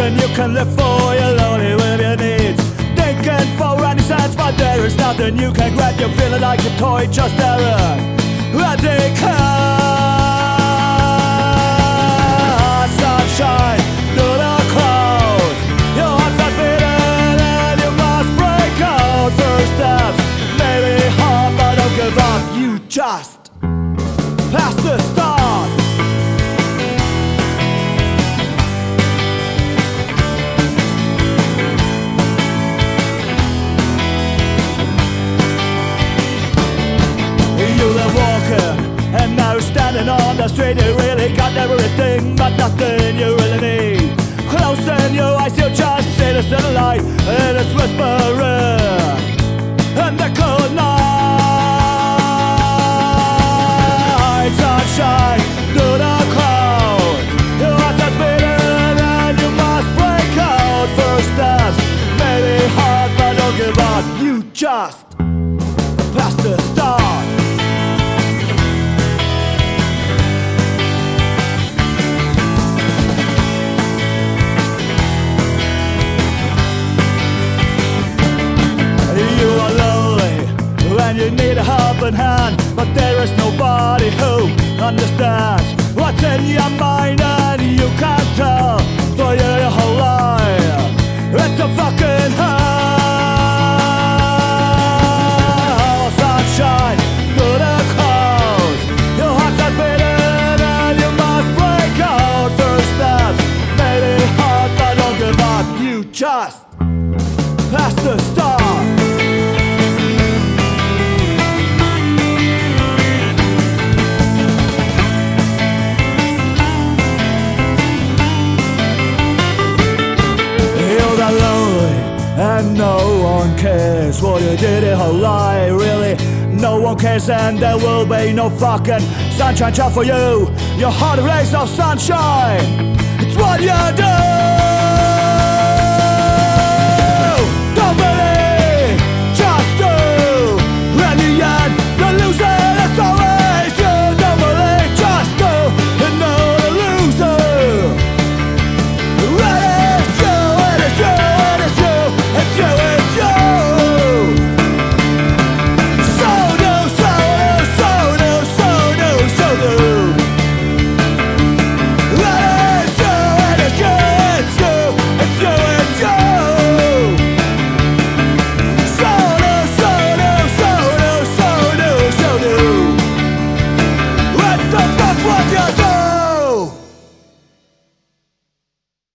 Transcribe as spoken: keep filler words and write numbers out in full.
nothing you can live for, you're lonely with your needs. Thinking for any sense, but there is nothing you can grab. You're feeling like a toy, just staring at the clouds. Sunshine through the clouds. Your heart starts beating and you must break out. First steps may be hard, but don't give up. You just past the start. And now standing on the street, you really got everything, but nothing you really need. Closing your eyes, you just see the sunlight, and it's whispering in the cold night. Sunshine through the clouds. Your heart starts beating and you must break out. First steps may be hard, but don't give up. You just past the start. You need a helping hand, but there is nobody who understands what's in your mind, and you can't tell for your whole life. It's a fucking hell. Sunshine through the clouds. Your heart starts beating and you must break out. First steps may be hard, but don't give up. You just past the start. And no one cares what you did your whole life. Really, no one cares, and there will be no fucking sunshine just for you. Your heart erased no sunshine. It's what you do. Don't believe, just do. In the end, the loser is always you. Don't believe, just do. And know the loser. It is you, it is you. It's you, it's you. So do, so do, so do, so do, so do. It's you, it's you, it's you, it's you, it's you. So do, so do, so do, so do, so do. What the fuck what you do?